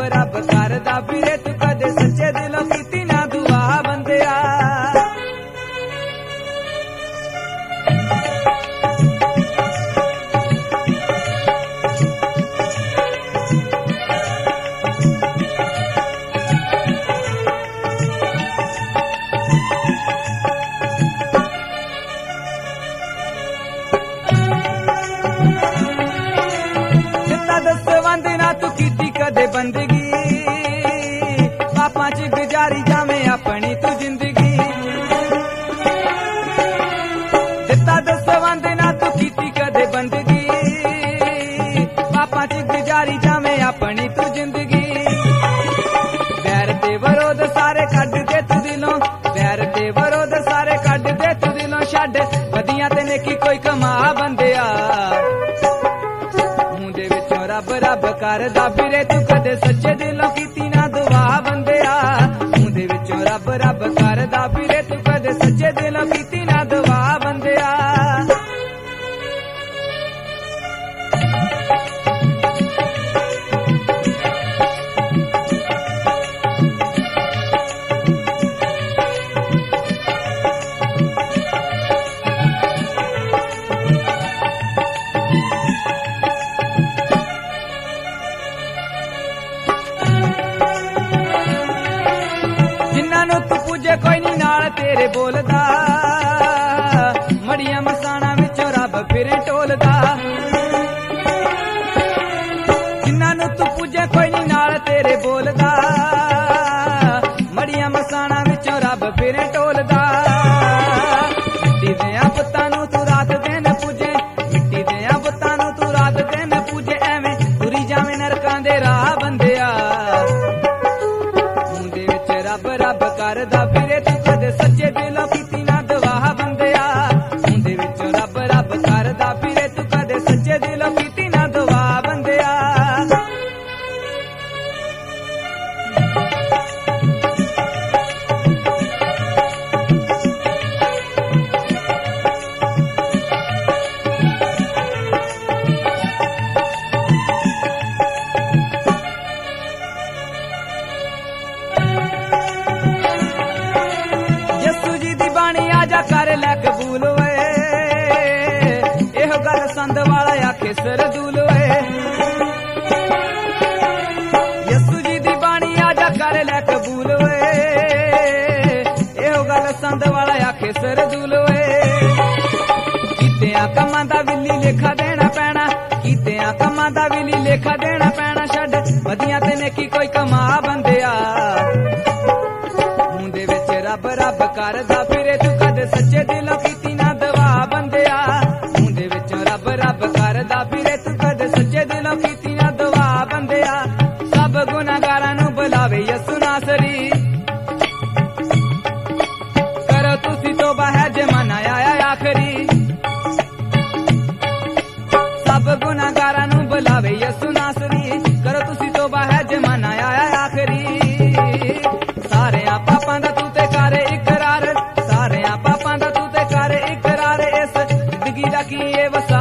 रब करदा फिरे तू कदे सच्चे दिलों कीती ना दुआ बंदिया। तू कीती कदे बंदगी पापां च गुजारी जावे अपनी तू जिंदगी। दिता दसवंद ना तू कीती कदे बंदगी पापां च गुजारी जावे अपनी तू जिंदगी। बैर ते विरोध सारे कढ दे तू दिलों, बैर ते विरोध सारे कढ दे तू दिलों, छड्ड वदियां ते नेकी कोई कमा बंदिया। रब रब करदा फिरे तू कदे सच्चे दिलों कीती ना दुआ बंदिया। मुंदे विचों रब रब करदा फिरे तू कदे सच्चे दिलों कीती ना दुआ बंदिया। कोई नी नाल तेरे बोलदा, मड़िया मसाना विचों रब फिरे टोलदा। जिन्हां नूं तू पूजे कोई नी नाल तेरे बोलदा, मड़िया मसाना विचों रब फिरे टोलदा। मिट्टी देआं पुत्तां नूं तू रात दिन पूजे, मिट्टी देआं पुत्तां नूं तू रात दिन पूजे, एवें तुरी जावें नरकां दे राह बंदिया। मुंदे विच रब रब करदा फिरे तू कदे सच्चे दिलों कीती ना दुआ बंदिया। मुंदे विच रब रब करदा फिरे तू कदे सच्चे दिलों कीती ना दुआ बंदिया। कर लै कबूल वे एह गल संद वाला आखे सरदूल वे। यसू जी दी बाणी आजा कर लै कबूल वे एह गल संद वाला आखे सरदूल वे। कीतियां कमां दा विली लेखा देना पैना, कीतियां कमां दा विली लेखा देना पैना, छड्ड वदियां ते नेकी कोई कमा बंदिया। मुंदे विच रब रब करदा फिरे तू कदे सच्चे दिलों कीती ना दुआ बंदिया। मुंदे विचों रब रब करदा फिरे तू कदे सच्चे दिलों कीती ना दुआ बंदिया। सब गुनाहगारां नूं बुलावे यसू नासरी, करो तुसी तौबा है जमाना आया आखरी। सब गुनाहगारां नूं बुलावे यसू नासरी, करो तुसी तौबा है जमाना आया आखरी। सारेयां पापां दा तू ते कर इकरार, सारेयां पापां दा तू ते कर इकरार, इस जिंदगी दा की ए वसा